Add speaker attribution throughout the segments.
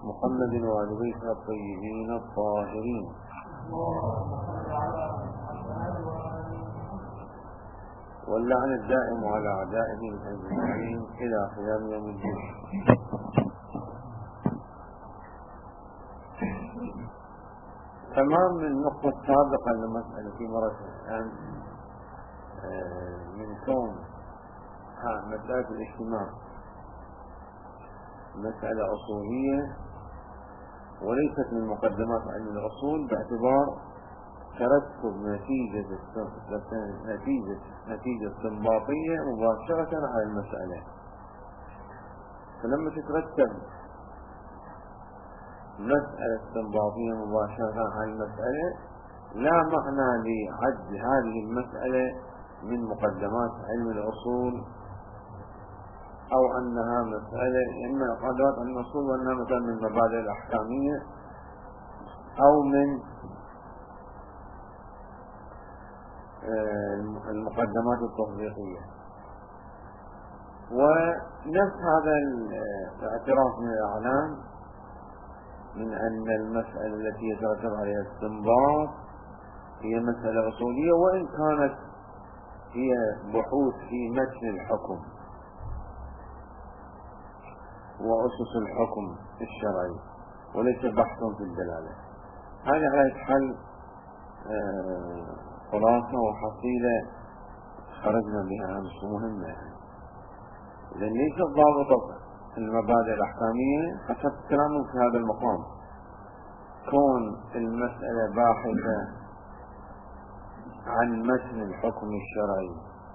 Speaker 1: محمد وآل بيته الطيبين الطاهرين. واللعن الدائم على أعدائهم أجمعين إلى قيام يوم الدين. تمام النقطة السابقة لمسألة في مرة الآن من كون مسألة الاجتماع مسألة أصولية وليست من مقدمات علم الأصول باعتبار ترتب نتيجة استنباطية مباشرة على المسألة. فلما تترتب مسألة استنباطية مباشرة على المسألة لا معنى لعد هذه المسألة من مقدمات علم الأصول أو أنها مسألة إما مقدمات علم الأصول وأنها مثلا من المبادئ الأحكامية أو من المقدمات التطبيقية. ونفس هذا الاعتراف من الإعلام من أن المسألة التي يترتب عليها الاستنباط هي مسألة أصولية وإن كانت هي بحوث في متن الحكم وأسس الحكم الشرعي وليس بحث في الدلالة. هذه على حل خلاصة وحصيلة خرجنا بها أمس مهمة إذن ليست ضابطة المبادئ الأحكامية حسب كلامه في هذا المقام. كون المسألة باحثة عن متن الحكم الشرعي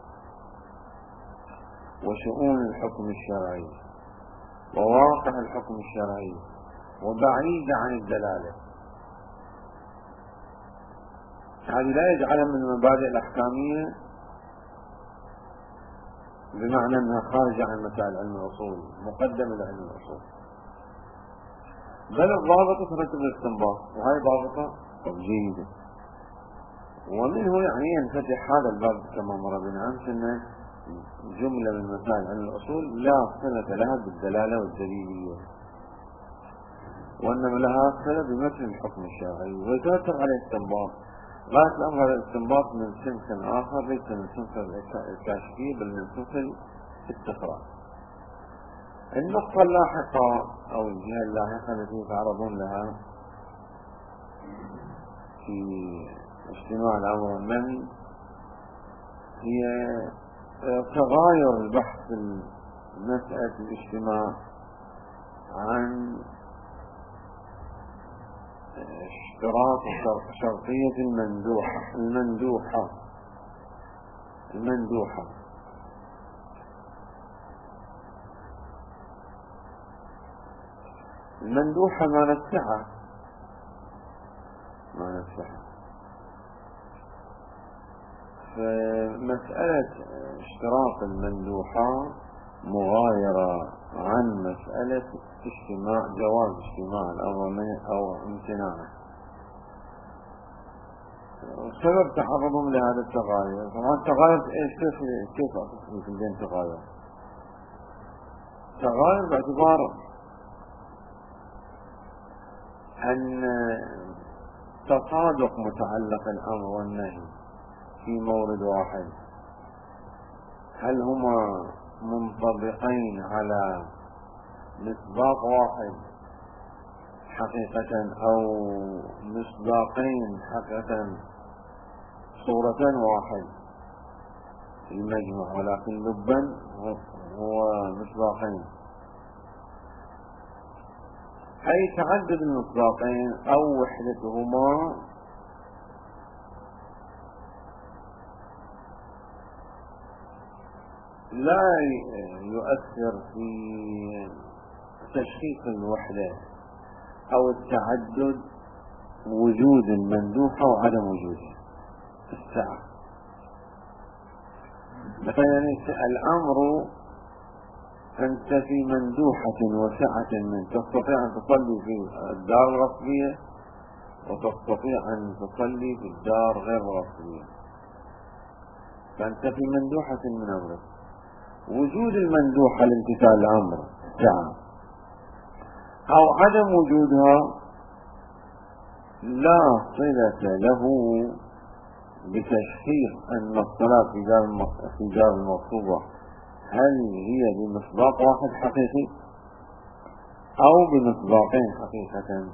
Speaker 1: وشؤون الحكم الشرعي وواقع الحكم الشرعي وبعيدة عن الدلالة، هذه لا يجعلها من المبادئ الأحكامية بمعنى أنها خارجة عن مسائل علم الأصول مقدمة لعلم الأصول، بل الضابطة ترتب الاستنباط وهي ضابطة جيدة. ومنه يعني ينفتح هذا الباب كما مر بنا أمس أن جملة من مسائل علم الأصول لا صلة لها بالدلالة والدليلية وإنما لها صلة بمتن الحكم الشرعي ويترتب عليه استنباط. غاية الأمر هذا الاستنباط من سنس آخر ليس من سنس الكاشفية بل من سنس الاستخراج. النقطة اللاحقة أو الجهة اللاحقة التي يتعرضون لها في اجتماع الأمر والنهي هي تغاير البحث في مسألة الاجتماع عن اشتراط شرطية المندوحة. المندوحة ما نفسها فمسألة اشتراط المندوحة مغايرة عن مسألة جواز اجتماع الأمر أو امتناعه. سبب تعرضهم لهذا التغاير طبعا التغاير كيف أصبح في الدين تغاير باعتبار أن تصادق متعلق الأمر والنهي في مورد واحد، هل هما منطبقين على مصداق واحد حقيقة أو مصداقين حقيقة صورة واحد المجموع ولكن لبا هو مصداقين، أي تعدد المصداقين أو وحدتهما لا يؤثر في تشخيص الوحدة أو التعدد وجود المندوحة وعدم وجودها الساعة. مثلا الأمر أنت في مندوحة وسعة من تستطيع أن تصلي في الدار الرسمية وتستطيع أن تصلي في الدار غير الرسمية، فأنت في مندوحة من أمرك. وجود المندوحة لامتثال الأمر سعة، أو عدم وجودها لا صلة له بتشخيص أن الصلاة في دار المطلوبة هل هي بمصداق واحد حقيقي أو بمصداقين حقيقة،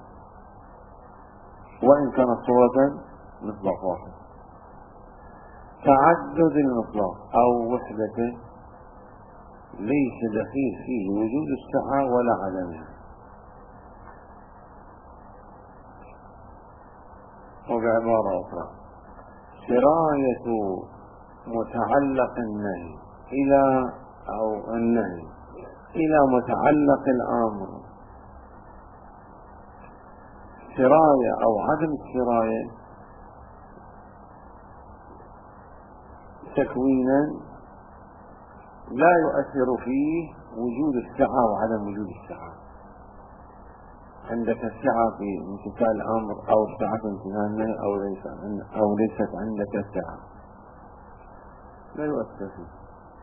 Speaker 1: وإن كانت صورة مصداق واحد. تعدد المصداق أو وحدته ليس دخيل فيه وجود السعة ولا عدمها. وبعبارة أخرى، سراية متعلق النهي إلى متعلق الأمر، سراية أو عدم السراية تكوينا لا يؤثر فيه وجود السعة وعدم وجود السعة. عندك السعة في امتثال الأمر أو السعة في امتثال النهي أو ليست عندك السعة، لا يؤثر فيه.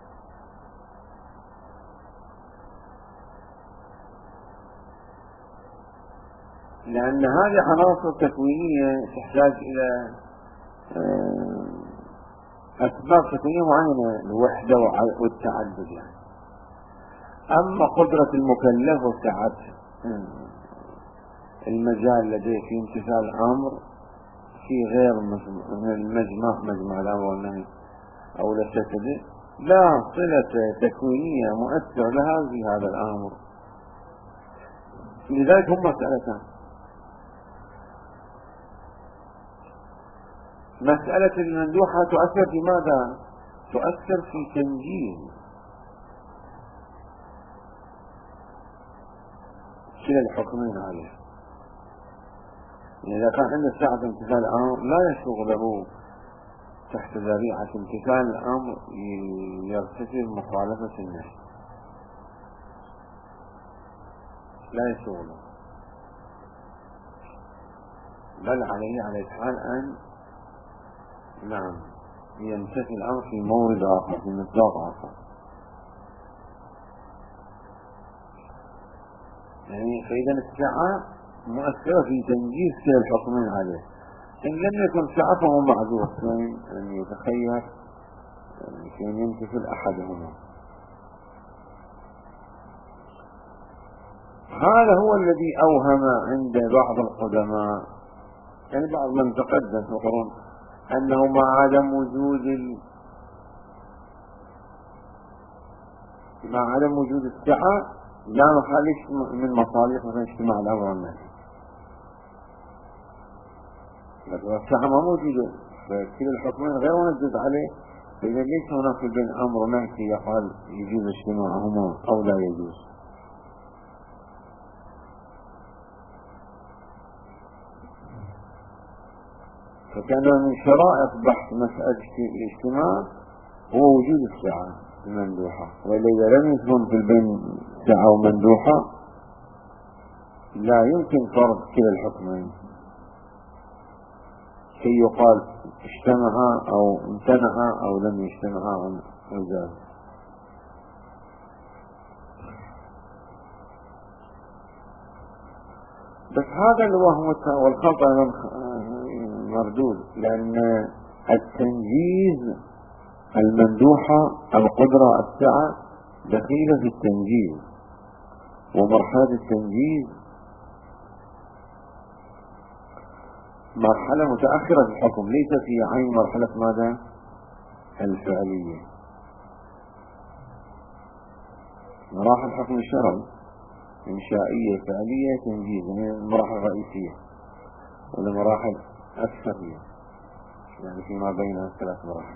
Speaker 1: لأن هذه عناصر تكوينية تحتاج إلى أسباب تكوينية معينة، الوحدة والتعدد يعني. أما قدرة المكلف وسعة المجال لديه في امتثال الأمر في غير مجمع الأمر والنهي أو لشكله لا صلة تكوينية مؤثرة لها في هذا الأمر. لذلك هم مسألتان: مسألة المندوحة تؤثر في ماذا؟ تؤثر في تنجيز كلا الحكمين عليه. إذا كان عنده ساعة امتثال الأمر لا يشغله تحت ذريعة امتثال الأمر يرتكب مخالفة النهي، لا يشغله، بل عليه الحال أن يمتثل الأمر في مورد آخر، في مصداق آخر. يعني فإذا السعة مؤثرة في تنجيز كلا الحكمين عليه. إن لم يكن سعة فهو معذور أن يتخير في أن يمتثل أحدهما. هذا هو الذي أوهم عند بعض القدماء، يعني بعض من تقدم في القرون، أنه مع عدم وجود السعة لا نخالف من مصالح مثل اجتماع الأمر والنهي، لكن السعة ما موجودة فكل الحكمين غير منجز عليه. فإذا ليس هناك بين أمر ونهي يقال يجوز اجتماعهما أو لا يجوز. فكان من شرائط بحث مسألة الاجتماع هو وجود السعة المندوحة، وإذا لم يكن في البين سعة ومندوحة لا يمكن فرض كلا الحكمين كي يقال اجتمعا أو امتنعا أو لم يجتمعا أو ذلك. بس هذا الوهم والخطأ مردود، لأن التنجيز المندوحة القدرة السعة دخيلة في التنجيز، ومرحلة التنجيز مرحلة متأخرة في الحكم، ليس في عين مرحلة ماذا؟ الفعلية. مراحل الحكم الشرعي إنشائية فعلية تنجيز، هي المراحل الرئيسية، والمراحل أكثرية يعني فيما بين ثلاث مراحل.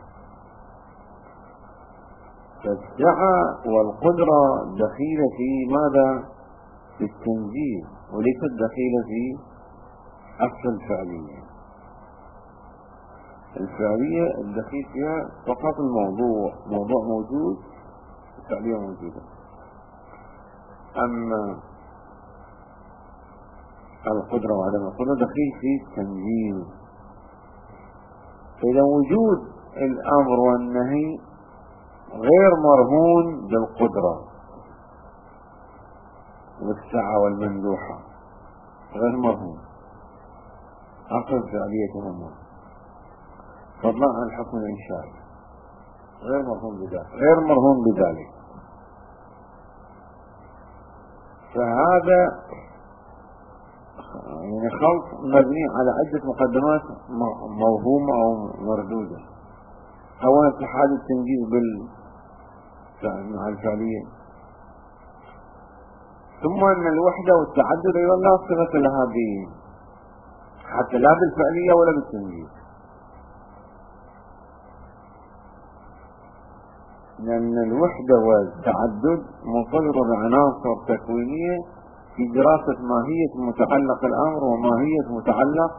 Speaker 1: فالسعة والقدرة دخيلة في ماذا؟ في التنجيز، وليست دخيلة في أصل الفعلية. الفعلية الدخيل فيها فقط موضوع موجود، الفعلية موجودة. أما القدرة وعدم القدرة دخيل في التنجيز. فإذا وجود الأمر والنهي غير مرهون بالقدرة، والسعة والمندوحة غير مرهون، أصل فعلية الأمور فضلا عن الحكم الإنشائي غير مرهون بذلك. فهذا يعني خلط مبني على عدة مقدمات موهومة أو مردودة. أولا اتحاد التنجيز مع الفعلية، ثم أن الوحدة والتعدد أيضا لا صفة لها حتى لا بالفعلية ولا بالتنجيز، لأن الوحدة والتعدد مرتبطة بعناصر تكوينية في دراسة ماهية متعلق الأمر وماهية متعلق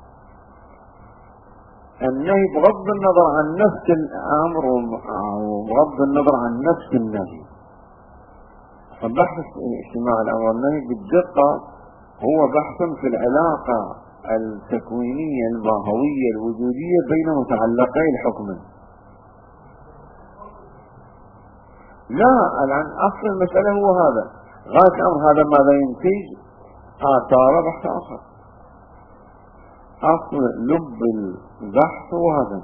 Speaker 1: النهي بغض النظر عن نفس الأمر وبغض النظر عن نفس النهي. فبحث اجتماع الأمر والنهي بالدقة هو بحث في العلاقة التكوينية الماهوية الوجودية بين متعلقي الحكم. لا، الآن أصل المسألة هو هذا، غاية الأمر هذا ماذا ينتج آثار بحث آخر. أصل لب البحث هو هذا،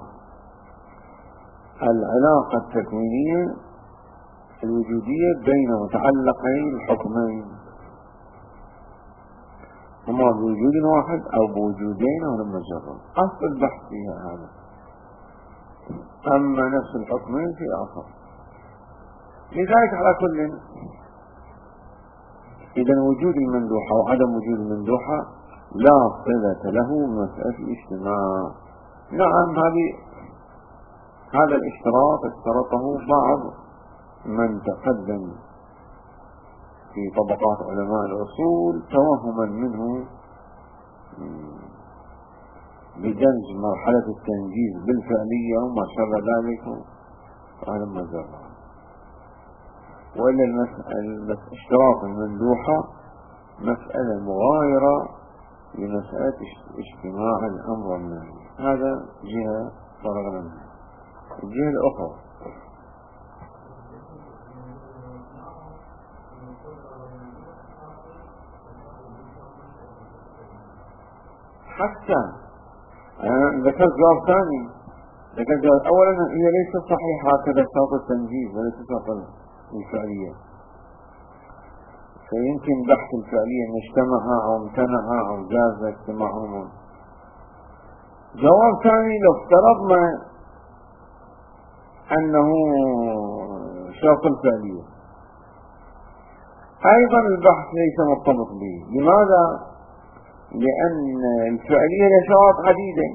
Speaker 1: العلاقة التكوينية الوجودية بين متعلقي الحكمين، هما بوجود واحد أو بوجودين أو لما جرب. أصل البحث فيها هذا، أما نفس الحكمين في آخر. لذلك على كل، إذا وجود المندوحة وعدم وجود المندوحة لا صلة له مسألة الاجتماع. نعم، هذا الاشتراط اشترطه بعض من تقدم في طبقات علماء الأصول توهما منه بدمج مرحلة التنجيز بالفعلية وما شابه ذلك، وهذا ما جرى. وإلا اشتراط المندوحة مسألة مغايرة لمسألة اجتماع الأمر والنهي. هذا جهة فرغنا منها. الجهة الأخرى حتى أنا ذكرت جواب ثاني. أولا هي ليست صحيحة هكذا شرط التنجيز وليس شرط الفعلية، فيمكن بحث الفعلية ان اجتمع او امتنع او جاز اجتماعهم. جواب ثاني، لو افترضنا انه شرط الفعلية ايضا البحث ليس مرتبط به. لماذا؟ لان الفعلية لها شواط عديدة،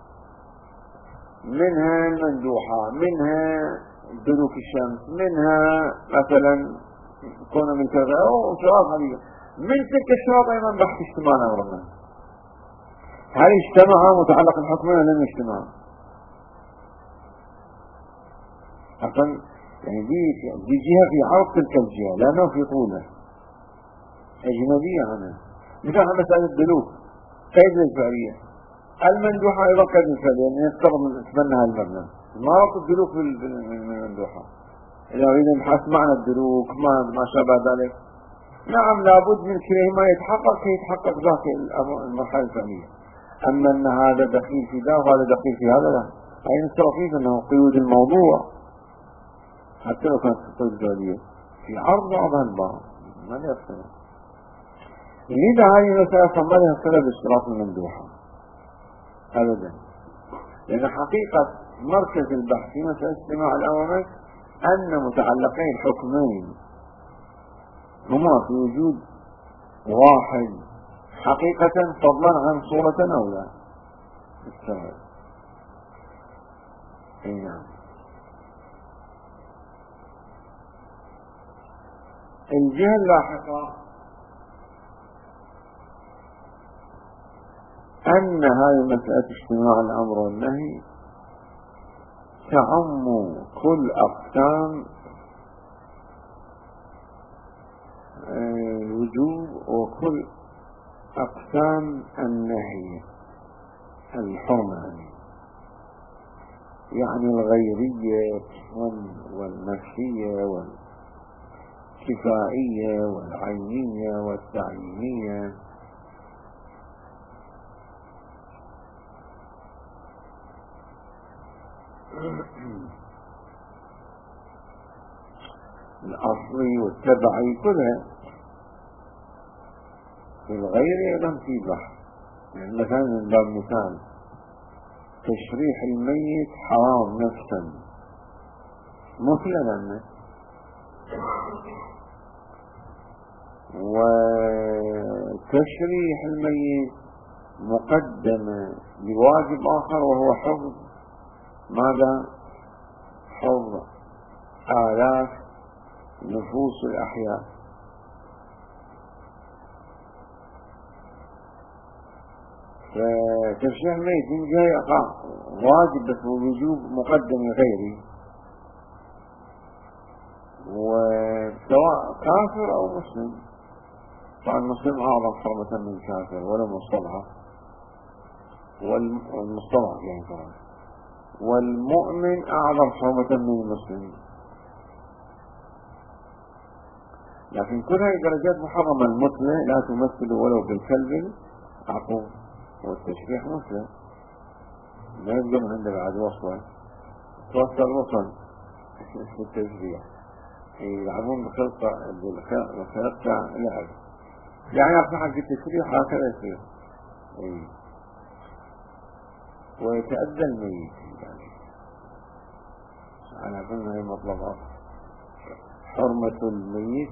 Speaker 1: منها المندوحة، منها دلوك الشمس، منها مثلا كون من كذا أو شواط عديدة. من تلك الشواط أيضا بحث اجتماع الأمر والنهي. هل اجتمع متعلق الحكم ولا لم يجتمع؟ أصلا يعني دي جهة في عرض تلك الجهة لأنه في طولة أجنبية عنها. مثل مسألة الدلوك قيد للفعلية، المندوحة أيضا قيد للفعلية، يعني يفترض من أتبنها المبنى ما ربط الدلوك بالمندوحة. إذا أريد أن نبحث معنى الدلوك ما شابه ذلك، نعم لابد من كليهما يتحقق كي يتحقق ذاك المرحلة الفعلية. أما أن هذا دخيل في ذا وهذا دخيل في هذا، لا. أي نستطيع أنه قيود الموضوع حتى لو كانت قيود الفعلية في عرض بعضها البعض ما يفهم. لذا هذه المسألة صمدها السبب اشتراط المندوحة أبدا، لأن حقيقة مركز البحث في مسألة اجتماع الأمر أن متعلقي الحكمين هما في وجود واحد حقيقة فضلا عن صورة أو لا السبب. نعم. الجهة اللاحقة أن هذه مسألة اجتماع الأمر والنهي تعم كل أقسام الوجوب وكل أقسام النهي الحرمة، يعني الغيرية والنفسية الكفائية والعينية والتعيينية. الأصلي والتبعي كلها. في الغير أيضا في بحث، يعني مثلا من باب مثال تشريح الميت حرام نفسا مثلا، وتشريح الميت مقدمة لواجب آخر وهو حفظ ماذا؟ حفظ آلاف نفوس الأحياء. فتشريح الميت من جهة واجب بس ووجوب مقدم غيري، وسواء كافر أو مسلم. طبعا المسلم أعظم حرمة من الكافر ولا مصطلح، والمصطلح يعني طبعا، والمؤمن أعظم حرمة من المسلم. لكن كل هذه درجات محرمة. المثلى لا تمثل ولو بالكلب عقوب، والتشريح مثلى لا يبقى من عند بعد وصل وصل في التشريح يلعبون بخلطة لعب، يعني أصبح في التشريح هكذا يصير ويتأدى الميت. يعني على قلنا هي مطلبات حرمة الميت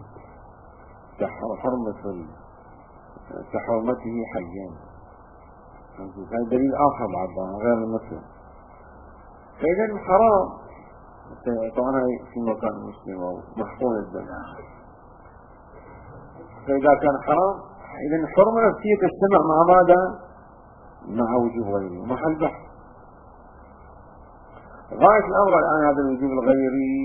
Speaker 1: كحرمته حيا. هذا دليل آخر بعد غير المسلم. فإذا الحرام طبعا في مكان مسلم ومحفوظ الدم، فإذا كان حرام إذا الحرمة نفسية تجتمع مع ماذا؟ مع وجوب غيره، محل بحث. غاية الأمر الآن هذا الوجوب الغيري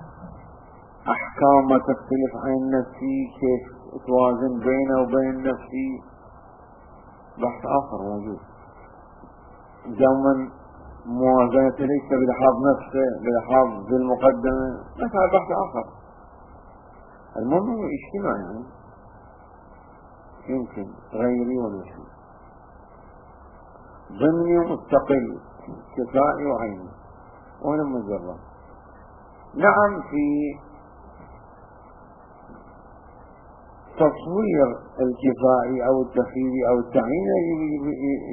Speaker 1: أحكام تختلف عن النفسي، كيف توازن بينه وبين النفسي، بحث آخر موجود. دوما موازنة ليس بلحاظ نفسه بلحاظ ذي المقدمة، مثلا بحث آخر. المهم اجتماع، يعني يمكن غيري ونفسي، ضمني ومستقل، كفائي وعيني، وهنا مجرد. نعم في تصوير الكفائي أو التخييري أو التعييني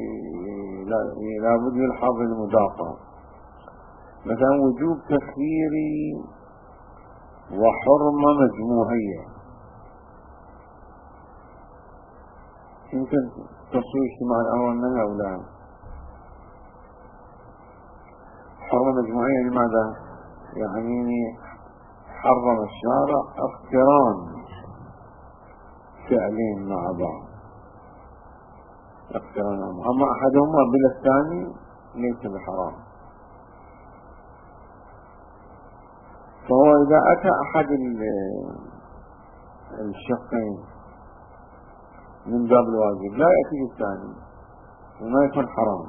Speaker 1: لابد يلحظ المضافة، مثلا وجوب تخييري وحرمة مجموعية. يمكن تصوير اجتماع الأمر والنهي أو لا؟ حرمة مجموعية لماذا؟ يعني حرم الشارع اقتران فعلين مع بعض، اقتران، أما أحدهما بلا الثاني ليس بحرام. فهو إذا أتى أحد الشقين من باب الواجب لا يأتي بالثاني وما يكون حرام.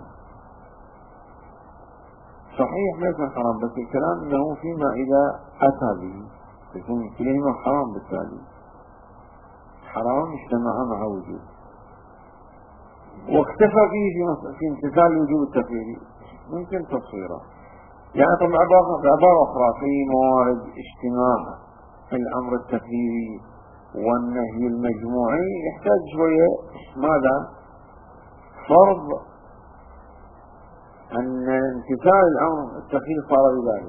Speaker 1: صحيح ما يكون حرام، بس الكلام أنه فيما إذا أتى به يكون كلمة حرام، بالتالي حرام اجتمع مع وجود، واكتفى فيه في امتثال وجوب التكفير ممكن تصويره. يعني طبعا بعبارة أخرى في موارد اجتماع الأمر التكفيري والنهي المجموعي يحتاج شوية ماذا؟ فرض أن امتثال الأمر التكفيري صار بذلك،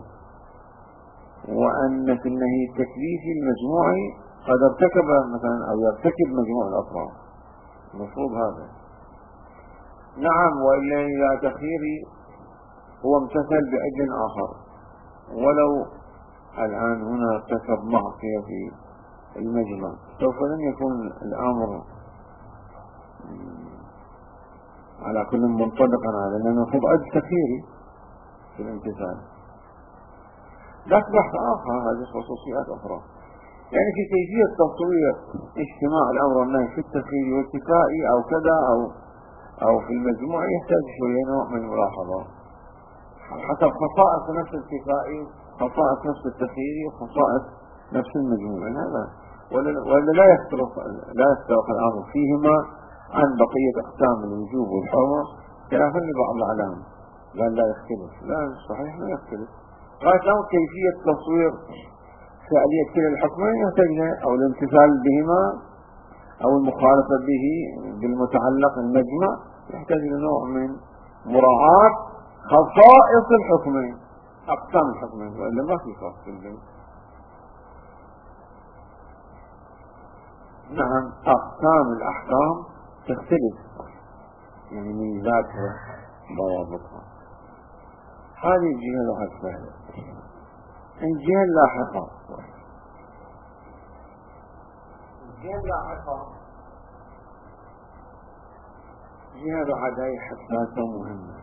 Speaker 1: وأن في النهي التكليفي المجموعي قد ارتكب مثلا أو يرتكب مجموع الأطراف، المفروض هذا. نعم، وإلا إذا تخييري هو امتثل بأجل آخر، ولو الآن هنا ارتكب معصية في المجمع سوف لن يكون الأمر على كل منطبقا على لأنه المفروض أجل تخييري في الامتثال. لكن بحث آخر، هذه خصوصيات أخرى. يعني في كيفية تصوير اجتماع الأمر والنهي في التخييري والكفائي أو كذا أو في المجموع يحتاج شوية نوع من الملاحظة حسب خصائص نفس الكفائي، خصائص نفس التخييري، وخصائص نفس المجموع. هذا ولا لا يفترق الأمر فيهما عن بقية أقسام الوجوب والحرمة خلافا لبعض العلامة. لا يختلف. لا صحيح لا يختلف. قالت له كيفية تصوير فعلية كلا الحكمين يحتاج أو الامتثال بهما أو المخالفة به بالمتعلق المجمع يحتاج إلى نوع من مراعاة خصائص الحكمين، أقسام الحكمين، وإلا ما في فرق في البيت. نعم أقسام الأحكام تختلف يعني من ذاتها ضوابطها. هذه الجهة لها سهلة. الجهة اللاحقة جهة بعدها حساسة مهمة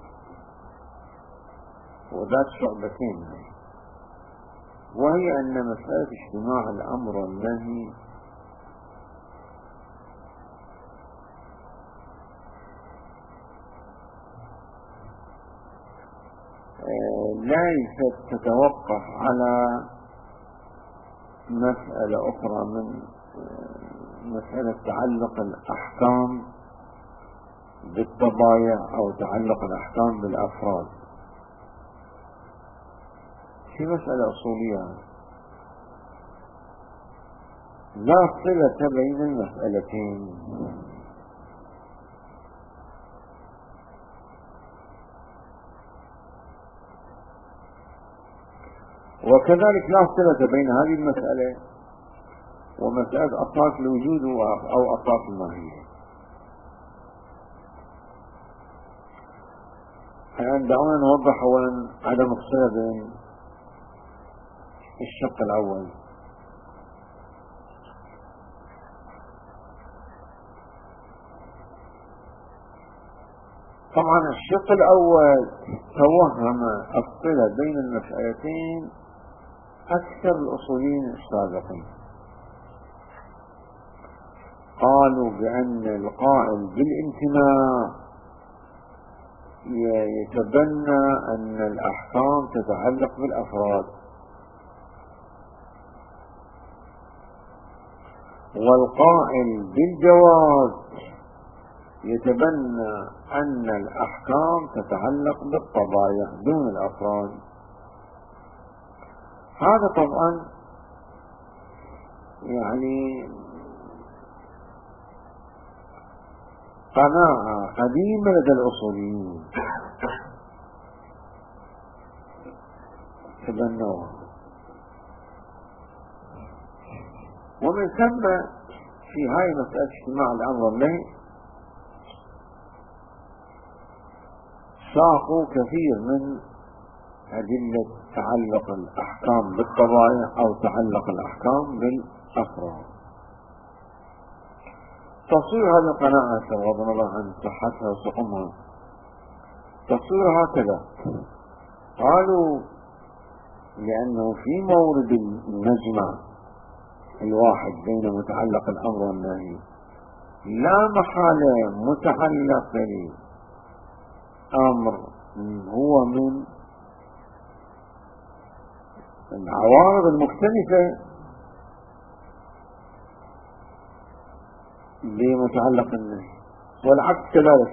Speaker 1: وذات شعبتين، وهي أن مسألة اجتماع الأمر والنهي ليست تتوقف على مسألة أخرى من مسألة تعلق الأحكام بالطبايع أو تعلق الأحكام بالأفراد. في مسألة أصولية لا صلة بين المسألتين، وكذلك لا صلة بين هذه المسألة ومسألة أساس الوجود أو أساس الماهية. الآن دعونا نوضح أولا عدم الصلة بين الشق الأول. طبعا الشق الأول توهم الصلة بين المسألتين أكثر الأصوليين السابقين. قالوا بأن القائل بالانتماء يتبنى أن الأحكام تتعلق بالأفراد، والقائل بالجواز يتبنى أن الأحكام تتعلق بالطبايع دون الأفراد. هذا طبعا يعني قناعة قديمة لدى الأصوليين تبنوها، ومن ثم في هاي مسألة اجتماع الأمر والنهي ساقوا كثير من أدلة تعلق الأحكام بالطبائع أو تعلق الأحكام بالأفراد. تصوير هذه القناعة بغض النظر عن صحتها وسقمها تصوير هكذا. قالوا لأنه في مورد المجمع الواحد بين متعلق الأمر والنهي لا محالة متعلق الأمر هو من العوارض المختلفة بمتعلق النهي، والعكس كذلك،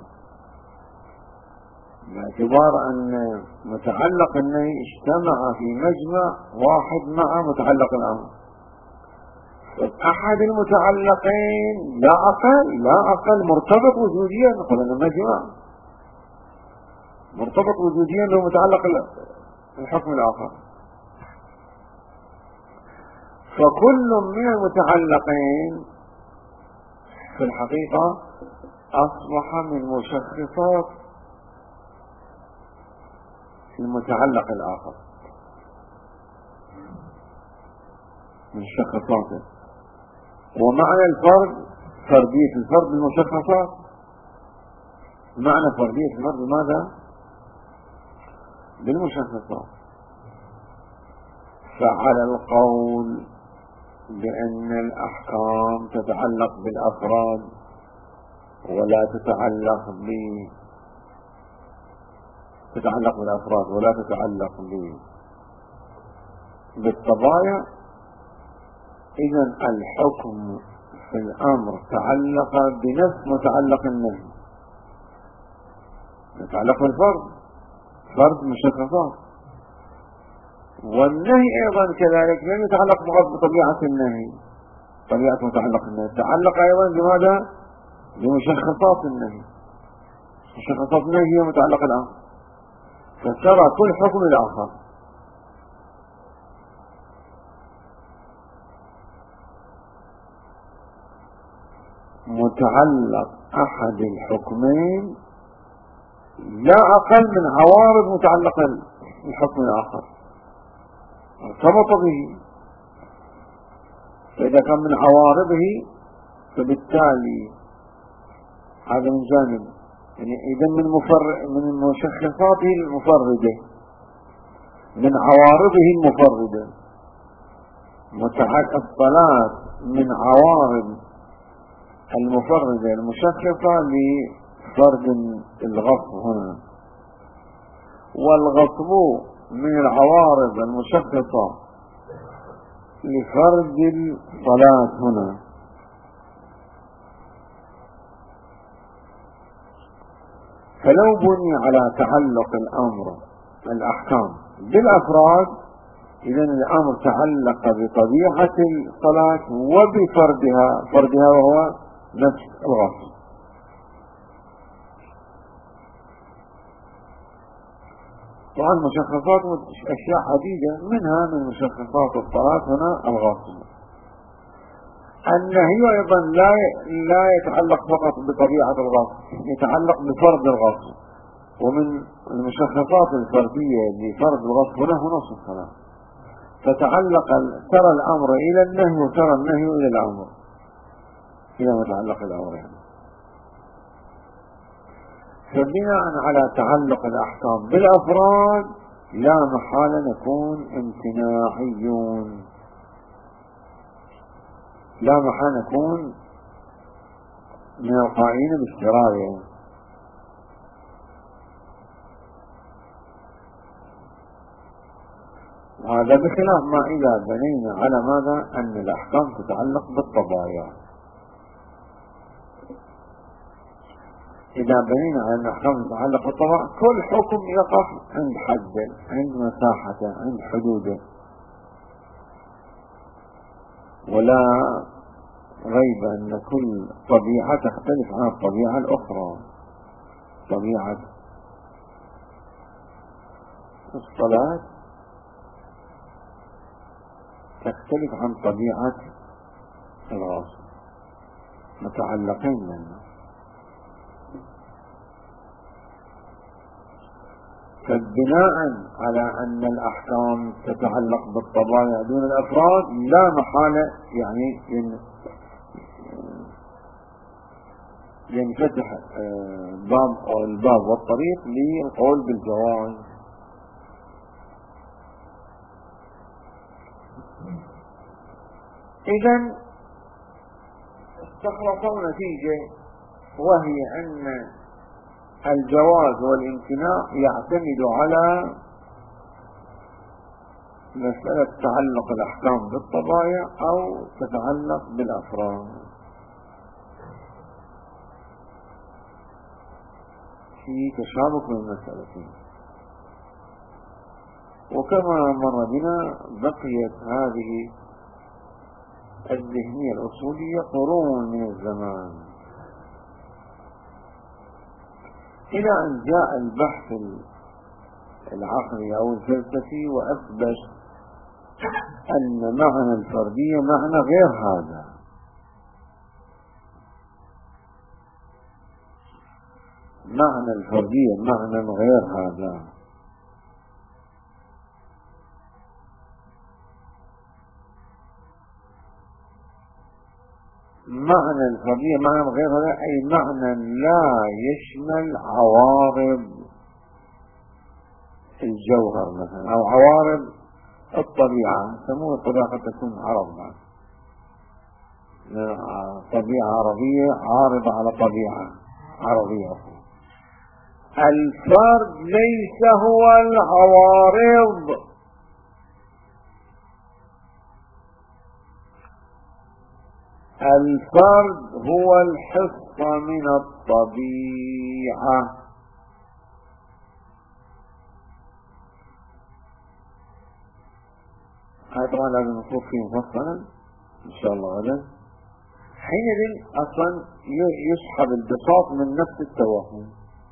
Speaker 1: باعتبار أن متعلق النهي اجتمع في مجمع واحد مع متعلق الأمر. أحد المتعلقين لا أقل مرتبط وجوديا، نقول أنه مجمع مرتبط وجوديا بمتعلق الحكم الآخر، فكل من المتعلقين في الحقيقة أصبح من مشخصات المتعلق الآخر، من شخصاته. ومعنى الفرد فردية الفرد بالمشخصات. معنى فردية الفرد ماذا؟ بالمشخصات. فعلى القول بأن الأحكام تتعلق بالأفراد ولا تتعلق بالطبائع، إذا الحكم في الأمر تعلق بنفس متعلق النهي، يتعلق بالفرد، فرد مشخصات، والنهي أيضا كذلك لم يتعلق فقط بطبيعة النهي، طبيعة متعلق النهي، تعلق أيضا بماذا؟ بمشخصات النهي، مشخصات النهي هي متعلق الأمر، فسرى كل حكم الآخر. متعلق أحد الحكمين لا أقل من عوارض متعلق الحكم الآخر ارتبط به، فإذا كان من عوارضه فبالتالي هذا من جانب، يعني إذا من مشخصاته المفردة، من عوارضه المفردة. متعلق الصلاة من عوارض المفردة المشخصة لفرد الغصب هنا، والغصب من العوارض المشخصة لفرد الصلاة هنا. فلو بني على تعلق الأمر الأحكام بالأفراد، إذن الأمر تعلق بطبيعة الصلاة وبفردها وهو نفس الغصب. طبعا مشخصات أشياء عديدة، منها من مشخصات الصلاة هنا الغصب. النهي أيضا لا يتعلق فقط بطبيعة الغصب، يتعلق بفرد الغصب، ومن المشخصات الفردية لفرد الغصب هنا هو نص الصلاة، فتعلق ترى الأمر إلى النهي وترى النهي إلى الأمر، إلى متعلق الأمر يعني. فبناء على تعلق الأحكام بالأفراد لا محالة نكون امتناعيون، لا محالة نكون من القائلين بالشرارة. وهذا بخلاف ما إذا بنينا على ماذا؟ أن الأحكام تتعلق بالطبايع. إذا بنينا على أن الأحكام تتعلق بالطبايع، كل حكم يقف عند حده، عند مساحته، عند حدوده، ولا ريب أن كل طبيعة تختلف عن الطبيعة الأخرى. طبيعة الصلاة تختلف عن طبيعة الغصب، متعلقين منه. فالبناء على أن الأحكام تتعلق بالطبائع دون الأفراد لا محالة يعني ينفتح الباب والطريق للقول بالجواز. إذن استخلصوا نتيجة، وهي أن الجواز والامتناع يعتمد على مسألة تعلق الأحكام بالطبائع أو تتعلق بالأفراد. في تشابك بين المسألتين. وكما مر بنا بقيت هذه الذهنية الأصولية قرون من الزمان، إلى أن جاء البحث العقلي أو الفلسفي وأثبت أن معنى الفردية معنى غير هذا، معنى الفردية معنى غير هذا. معنى الفردية معنى غير هذا أي معنى لا يشمل عوارض الجوهر مثلا أو عوارض الطبيعة. سموه الطبيعة قد تكون عرض، طبيعة عربية عارضة على طبيعة عربية أخرى. الفرد ليس هو العوارض، الفرد هو الحصة من الطبيعة. هذا طبعا لازم نشوف فيه مفصلا ان شاء الله غدا. حينئذ اصلا يسحب البساط من نفس التوهم،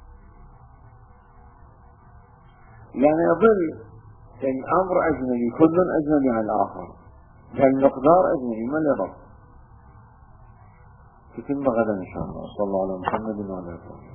Speaker 1: لأن يظل الأمر أجنبي، كل أجنبي عن الآخر، فالمقدار أجنبي ما له ربط. تتم غدا إن شاء الله. صلى الله على محمد وعلى آله.